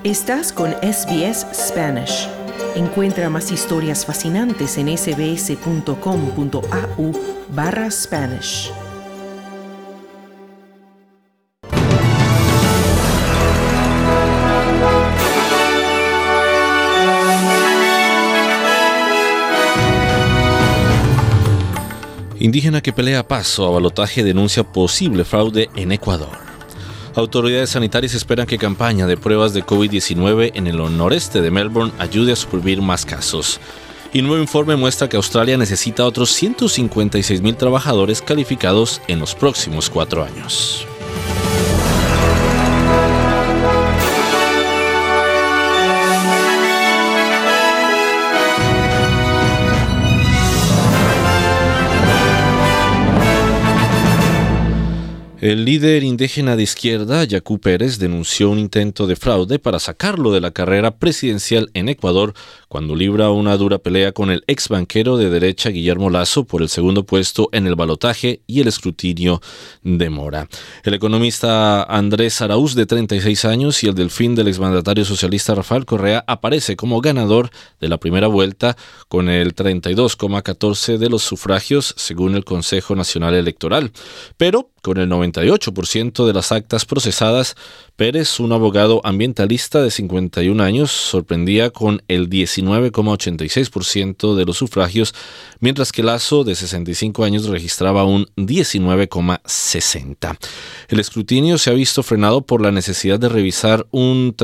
Estás con SBS Spanish. Encuentra más historias fascinantes en sbs.com.au/Spanish. Indígena que pelea paso a balotaje denuncia posible fraude en Ecuador. Autoridades sanitarias esperan que campaña de pruebas de COVID-19 en el noreste de Melbourne ayude a suprimir más casos. Y nuevo informe muestra que Australia necesita otros 156,000 trabajadores calificados en los próximos 4 años. El líder indígena de izquierda, Yacu Pérez, denunció un intento de fraude para sacarlo de la carrera presidencial en Ecuador cuando libra una dura pelea con el ex banquero de derecha Guillermo Lasso por el segundo puesto en el balotaje y el escrutinio de mora. El economista Andrés Araúz, de 36 años, y el delfín del exmandatario socialista Rafael Correa aparece como ganador de la primera vuelta con el 32,14% de los sufragios, según el Consejo Nacional Electoral. Pero con el 98% de las actas procesadas, Pérez, un abogado ambientalista de 51 años, sorprendía con el 19,86% de los sufragios, mientras que Lasso, de 65 años, registraba un 19,60%. El escrutinio se ha visto frenado por la necesidad de revisar un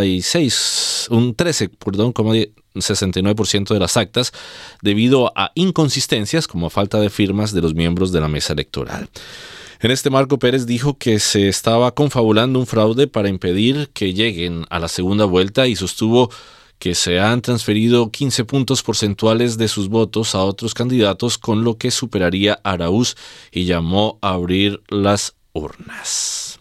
13,69% de las actas debido a inconsistencias como falta de firmas de los miembros de la mesa electoral. En este marco, Pérez dijo que se estaba confabulando un fraude para impedir que lleguen a la segunda vuelta y sostuvo que se han transferido 15 puntos porcentuales de sus votos a otros candidatos, con lo que superaría a Araúz, y llamó a abrir las urnas.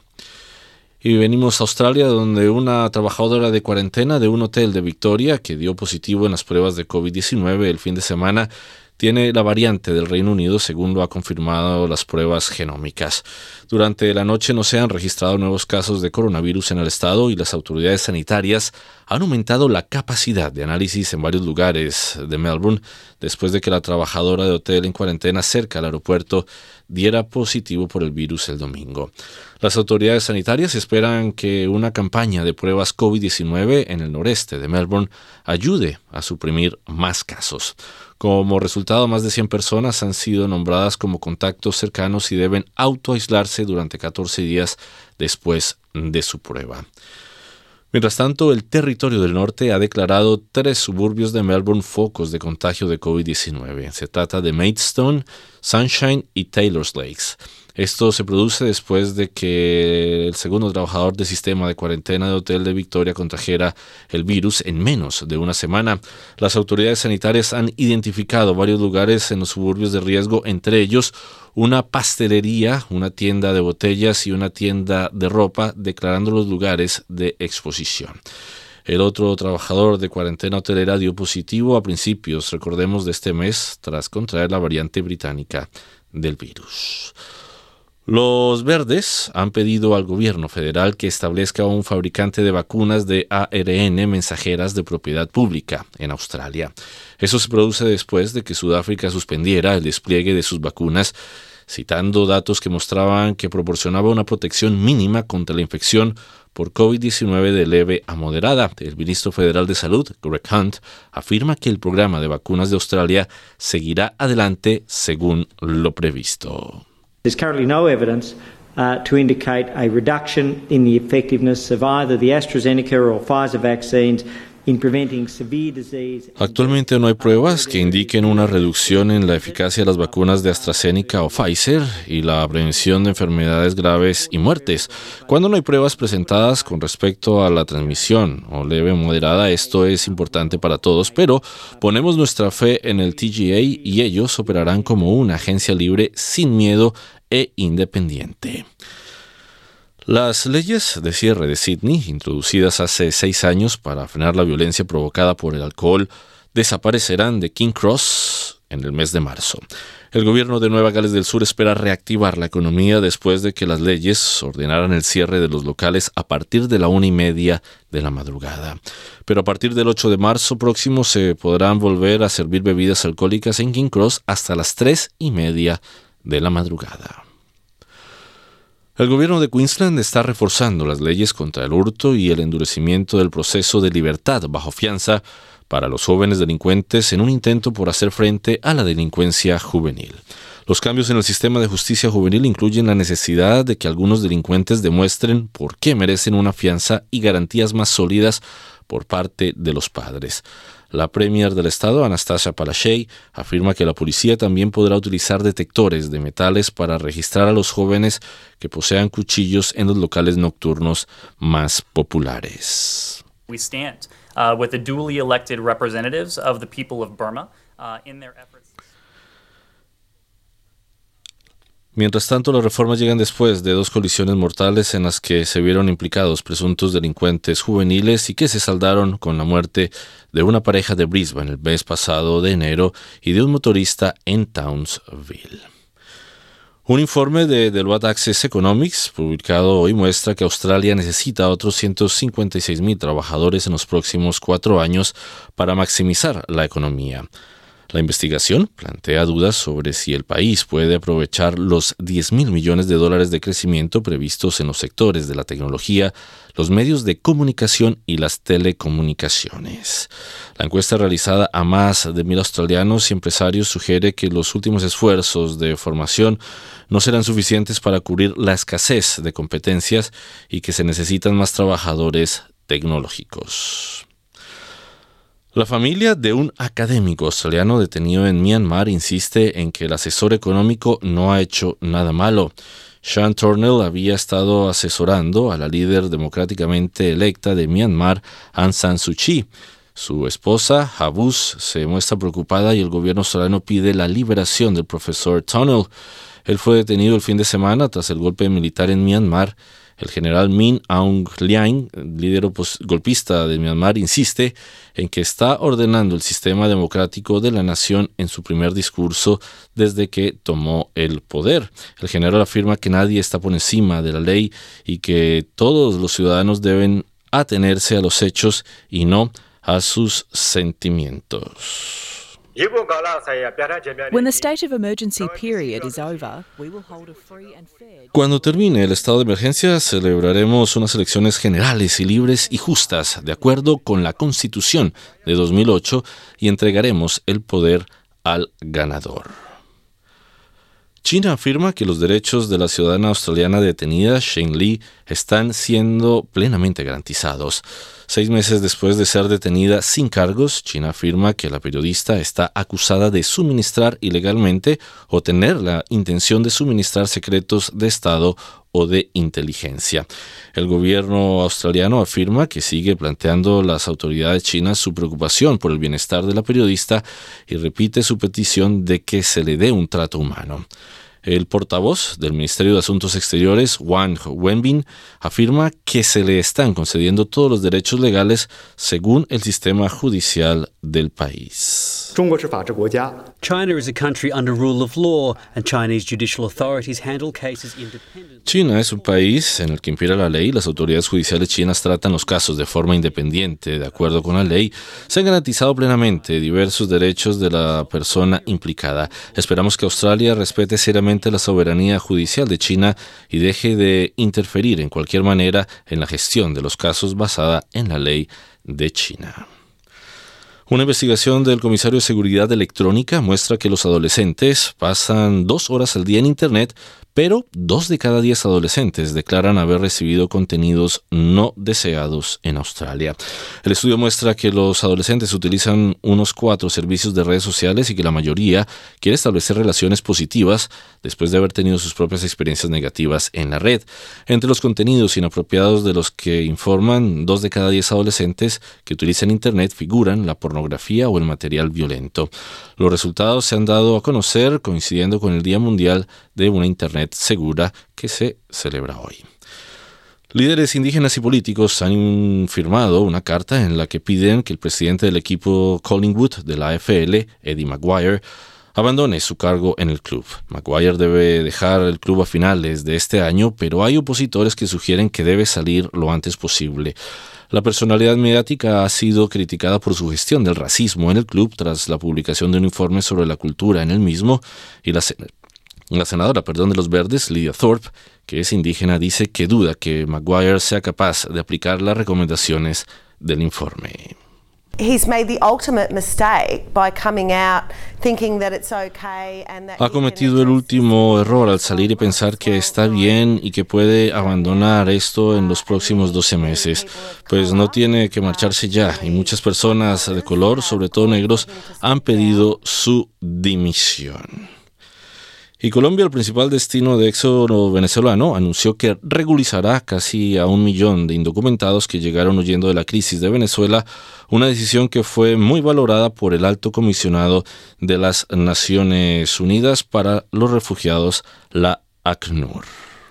Y venimos a Australia, donde una trabajadora de cuarentena de un hotel de Victoria que dio positivo en las pruebas de COVID-19 el fin de semana tiene la variante del Reino Unido, según lo ha confirmado las pruebas genómicas. Durante la noche no se han registrado nuevos casos de coronavirus en el estado y las autoridades sanitarias han aumentado la capacidad de análisis en varios lugares de Melbourne después de que la trabajadora de hotel en cuarentena cerca al aeropuerto diera positivo por el virus el domingo. Las autoridades sanitarias esperan que una campaña de pruebas COVID-19 en el noreste de Melbourne ayude a suprimir más casos. Como resultado, más de 100 personas han sido nombradas como contactos cercanos y deben autoaislarse durante 14 días después de su prueba. Mientras tanto, el Territorio del Norte ha declarado 3 suburbios de Melbourne focos de contagio de COVID-19. Se trata de Maidstone, Sunshine y Taylors Lakes. Esto se produce después de que el segundo trabajador del sistema de cuarentena de Hotel de Victoria contrajera el virus en menos de una semana. Las autoridades sanitarias han identificado varios lugares en los suburbios de riesgo, entre ellos una pastelería, una tienda de botellas y una tienda de ropa, declarando los lugares de exposición. El otro trabajador de cuarentena hotelera dio positivo a principios, recordemos, de este mes, tras contraer la variante británica del virus. Los Verdes han pedido al gobierno federal que establezca un fabricante de vacunas de ARN mensajeras de propiedad pública en Australia. Eso se produce después de que Sudáfrica suspendiera el despliegue de sus vacunas, citando datos que mostraban que proporcionaba una protección mínima contra la infección por COVID-19 de leve a moderada. El ministro federal de Salud, Greg Hunt, afirma que el programa de vacunas de Australia seguirá adelante según lo previsto. There's currently no evidence to indicate a reduction in the effectiveness of either the AstraZeneca or Pfizer vaccines in preventing severe disease. Actualmente no hay pruebas que indiquen una reducción en la eficacia de las vacunas de AstraZeneca o Pfizer y la prevención de enfermedades graves y muertes. Cuando no hay pruebas presentadas con respecto a la transmisión o leve o moderada, esto es importante para todos, pero ponemos nuestra fe en el TGA y ellos operarán como una agencia libre, sin miedo e independiente. Las leyes de cierre de Sydney, introducidas hace 6 años para frenar la violencia provocada por el alcohol, desaparecerán de King Cross en el mes de marzo. El gobierno de Nueva Gales del Sur espera reactivar la economía después de que las leyes ordenaran el cierre de los locales a partir de la 1:30 de la madrugada. Pero a partir del 8 de marzo próximo se podrán volver a servir bebidas alcohólicas en King Cross hasta las 3:30 de la madrugada. El gobierno de Queensland está reforzando las leyes contra el hurto y el endurecimiento del proceso de libertad bajo fianza para los jóvenes delincuentes en un intento por hacer frente a la delincuencia juvenil. Los cambios en el sistema de justicia juvenil incluyen la necesidad de que algunos delincuentes demuestren por qué merecen una fianza y garantías más sólidas por parte de los padres. La premier del estado, Anastasia Palaszczuk, afirma que la policía también podrá utilizar detectores de metales para registrar a los jóvenes que posean cuchillos en los locales nocturnos más populares. We stand with the duly elected representatives of the people of Burma in their efforts. Mientras tanto, las reformas llegan después de 2 colisiones mortales en las que se vieron implicados presuntos delincuentes juveniles y que se saldaron con la muerte de una pareja de Brisbane el mes pasado de enero y de un motorista en Townsville. Un informe de Deloitte Access Economics, publicado hoy, muestra que Australia necesita a otros 156,000 trabajadores en los próximos 4 años para maximizar la economía. La investigación plantea dudas sobre si el país puede aprovechar los $10,000 millones de crecimiento previstos en los sectores de la tecnología, los medios de comunicación y las telecomunicaciones. La encuesta realizada a más de 1,000 australianos y empresarios sugiere que los últimos esfuerzos de formación no serán suficientes para cubrir la escasez de competencias y que se necesitan más trabajadores tecnológicos. La familia de un académico australiano detenido en Myanmar insiste en que el asesor económico no ha hecho nada malo. Sean Turnell había estado asesorando a la líder democráticamente electa de Myanmar, Aung San Suu Kyi. Su esposa, Habus, se muestra preocupada y el gobierno australiano pide la liberación del profesor Turnell. Él fue detenido el fin de semana tras el golpe militar en Myanmar. El general Min Aung Hlaing, líder golpista de Myanmar, insiste en que está ordenando el sistema democrático de la nación en su primer discurso desde que tomó el poder. El general afirma que nadie está por encima de la ley y que todos los ciudadanos deben atenerse a los hechos y no a sus sentimientos. When the state of emergency period is over, we will hold a free and fair. Cuando termine el estado de emergencia, celebraremos unas elecciones generales y libres y justas, de acuerdo con la Constitución de 2008, y entregaremos el poder al ganador. China afirma que los derechos de la ciudadana australiana detenida, Shane Lee, están siendo plenamente garantizados. 6 meses después de ser detenida sin cargos, China afirma que la periodista está acusada de suministrar ilegalmente o tener la intención de suministrar secretos de Estado o de inteligencia. El gobierno australiano afirma que sigue planteando a las autoridades chinas su preocupación por el bienestar de la periodista y repite su petición de que se le dé un trato humano. El portavoz del Ministerio de Asuntos Exteriores, Wang Wenbin, afirma que se le están concediendo todos los derechos legales según el sistema judicial del país. China is a country under rule of law, and Chinese judicial authorities handle cases independently. China es un país en el que impera la ley. Las autoridades judiciales chinas tratan los casos de forma independiente. De acuerdo con la ley, se han garantizado plenamente diversos derechos de la persona implicada. Esperamos que Australia respete seriamente la soberanía judicial de China y deje de interferir en cualquier manera en la gestión de los casos basada en la ley de China. Una investigación del Comisario de Seguridad Electrónica muestra que los adolescentes pasan 2 horas al día en Internet, pero 2 de cada 10 adolescentes declaran haber recibido contenidos no deseados en Australia. El estudio muestra que los adolescentes utilizan unos 4 servicios de redes sociales y que la mayoría quiere establecer relaciones positivas después de haber tenido sus propias experiencias negativas en la red. Entre los contenidos inapropiados de los que informan 2 de cada 10 adolescentes que utilizan Internet figuran la pornografía o el material violento. Los resultados se han dado a conocer coincidiendo con el Día Mundial de una Internet segura que se celebra hoy. Líderes indígenas y políticos han firmado una carta en la que piden que el presidente del equipo Collingwood de la AFL, Eddie Maguire, abandone su cargo en el club. Maguire debe dejar el club a finales de este año, pero hay opositores que sugieren que debe salir lo antes posible. La personalidad mediática ha sido criticada por su gestión del racismo en el club tras la publicación de un informe sobre la cultura en el mismo, y la senadora de los Verdes, Lydia Thorpe, que es indígena, dice que duda que Maguire sea capaz de aplicar las recomendaciones del informe. Ha cometido el último error al salir y pensar que está bien y que puede abandonar esto en los próximos 12 meses. Pues no tiene que marcharse ya, y muchas personas de color, sobre todo negros, han pedido su dimisión. Y Colombia, el principal destino de éxodo venezolano, anunció que regularizará casi a 1 millón de indocumentados que llegaron huyendo de la crisis de Venezuela, una decisión que fue muy valorada por el Alto Comisionado de las Naciones Unidas para los Refugiados, la ACNUR.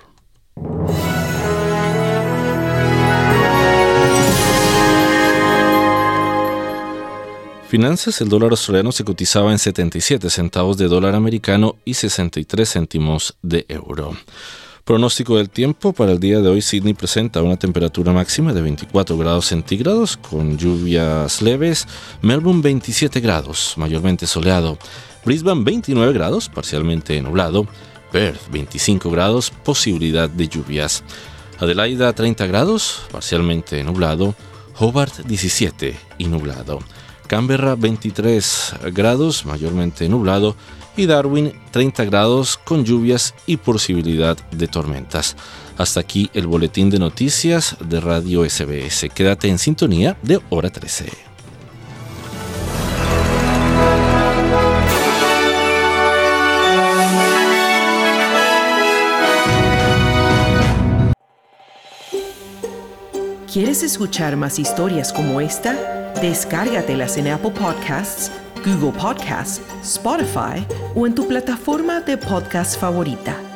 Finanzas: el dólar australiano se cotizaba en 77 centavos de dólar americano y 63 céntimos de euro. Pronóstico del tiempo: para el día de hoy, Sydney presenta una temperatura máxima de 24 grados centígrados con lluvias leves. Melbourne 27 grados, mayormente soleado. Brisbane 29 grados, parcialmente nublado. Perth 25 grados, posibilidad de lluvias. Adelaida 30 grados, parcialmente nublado. Hobart 17 y nublado. Canberra 23 grados, mayormente nublado, y Darwin 30 grados con lluvias y posibilidad de tormentas. Hasta aquí el boletín de noticias de Radio SBS. Quédate en sintonía de Hora 13. ¿Quieres escuchar más historias como esta? Descárgatelas en Apple Podcasts, Google Podcasts, Spotify o en tu plataforma de podcast favorita.